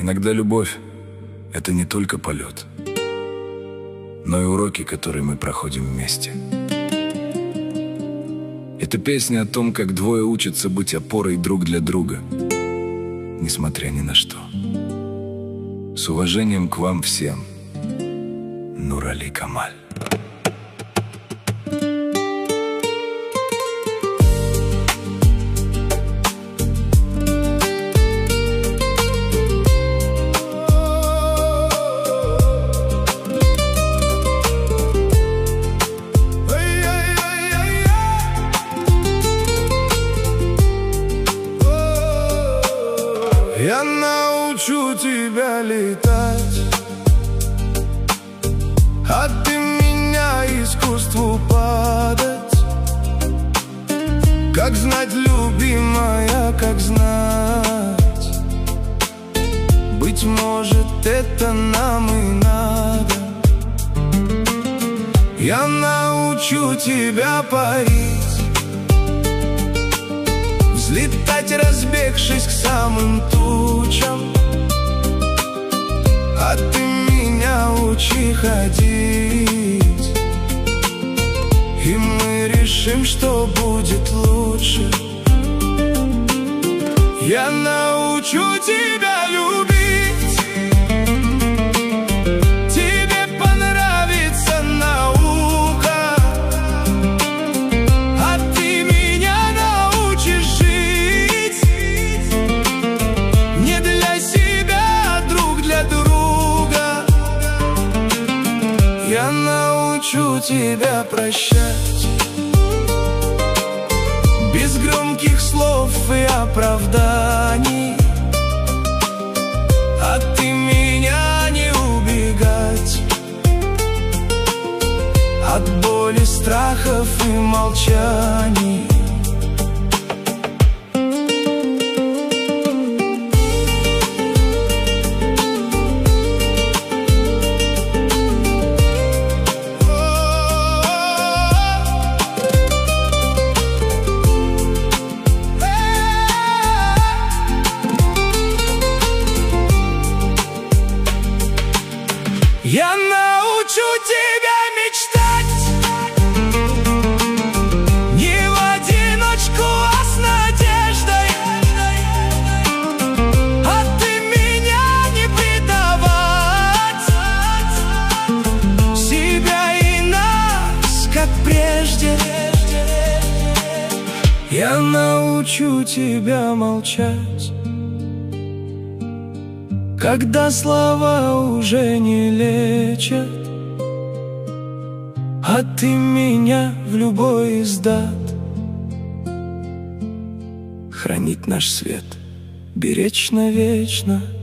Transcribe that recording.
Иногда любовь — это не только полет, но и уроки, которые мы проходим вместе. Это песня о том, как двое учатся быть опорой друг для друга, несмотря ни на что. С уважением к вам всем, Нурали Камаль. Я научу тебя летать, а ты меня искусству падать. Как знать, любимая, как знать, быть может, это нам и надо. Я научу тебя парить, взлетать, разбегшись к самым тучам, а ты меня учи ходить, и мы решим, что будет лучше. Я научу тебя любить, тебе понравится наука, а ты меня научишь жить не для себя, а друг для друга. Я научу тебя прощать без громких слов и оправданий, а ты меня не убегать от боли, страхов и молчаний. Я научу тебя мечтать не в одиночку, а с надеждой, а ты меня не предавать, себя и нас, как прежде. Я научу тебя молчать, когда слова уже не лечат, а ты меня в любой издат. Хранить наш свет, беречь навечно.